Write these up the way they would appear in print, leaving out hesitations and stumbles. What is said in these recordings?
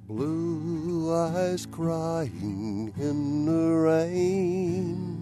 Blue eyes crying in the rain.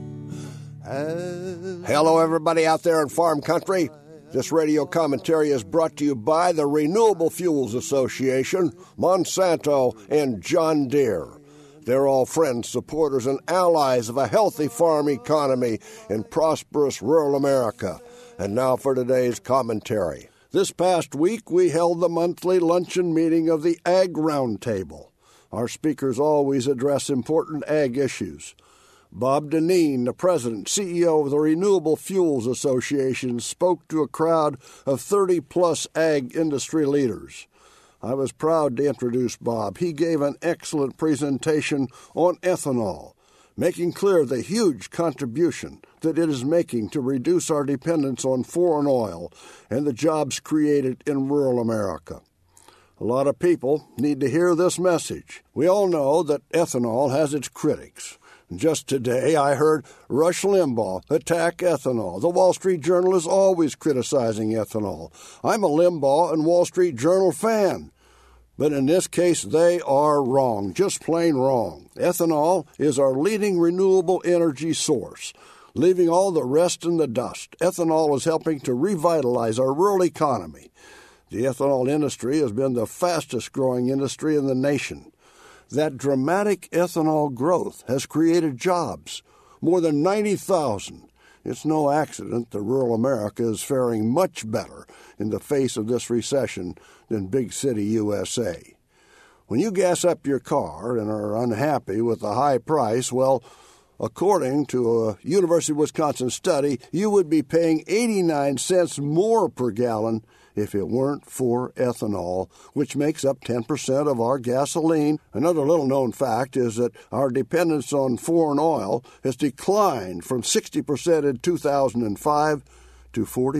Hello, everybody out there in farm country. This radio commentary is brought to you by the Renewable Fuels Association, Monsanto, and John Deere. They're all friends, supporters, and allies of a healthy farm economy in prosperous rural America. And now for today's commentary. This past week, we held the monthly luncheon meeting of the Ag Roundtable. Our speakers always address important ag issues. Bob Dineen, the president, CEO of the Renewable Fuels Association, spoke to a crowd of 30-plus ag industry leaders. I was proud to introduce Bob. He gave an excellent presentation on ethanol, making clear the huge contribution that it is making to reduce our dependence on foreign oil and the jobs created in rural America. A lot of people need to hear this message. We all know that ethanol has its critics. Just today, I heard Rush Limbaugh attack ethanol. The Wall Street Journal is always criticizing ethanol. I'm a Limbaugh and Wall Street Journal fan. But in this case, they are wrong, just plain wrong. Ethanol is our leading renewable energy source, leaving all the rest in the dust. Ethanol is helping to revitalize our rural economy. The ethanol industry has been the fastest-growing industry in the nation. That dramatic ethanol growth has created jobs, more than 90,000. It's no accident that rural America is faring much better in the face of this recession than big city USA. When you gas up your car and are unhappy with the high price, well, according to a University of Wisconsin study, you would be paying 89 cents more per gallon if it weren't for ethanol, which makes up 10% of our gasoline. Another little-known fact is that our dependence on foreign oil has declined from 60% in 2005 to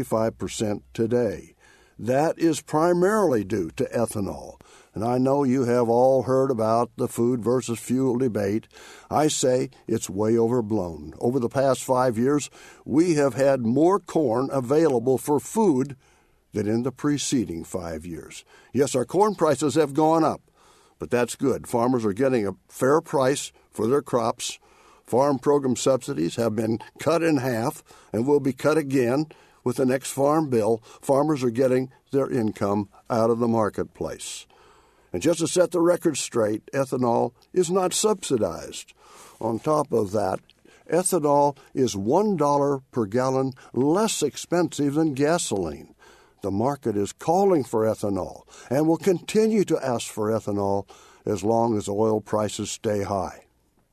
45% today. That is primarily due to ethanol. And I know you have all heard about the food versus fuel debate. I say it's way overblown. Over the past 5 years, we have had more corn available for food than in the preceding 5 years. Yes, our corn prices have gone up, but that's good. Farmers are getting a fair price for their crops. Farm program subsidies have been cut in half and will be cut again with the next farm bill. Farmers are getting their income out of the marketplace. And just to set the record straight, ethanol is not subsidized. On top of that, ethanol is $1 per gallon less expensive than gasoline. The market is calling for ethanol and will continue to ask for ethanol as long as oil prices stay high.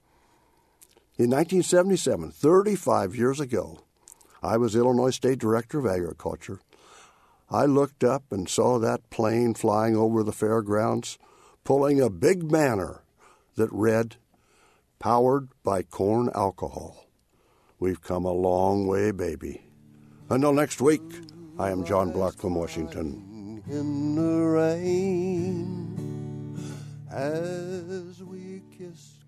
In 1977, 35 years ago, I was Illinois State Director of Agriculture. I looked up and saw that plane flying over the fairgrounds, pulling a big banner that read, "Powered by corn alcohol." We've come a long way, baby. Until next week, I am John Block from Washington. In the rain, as we kiss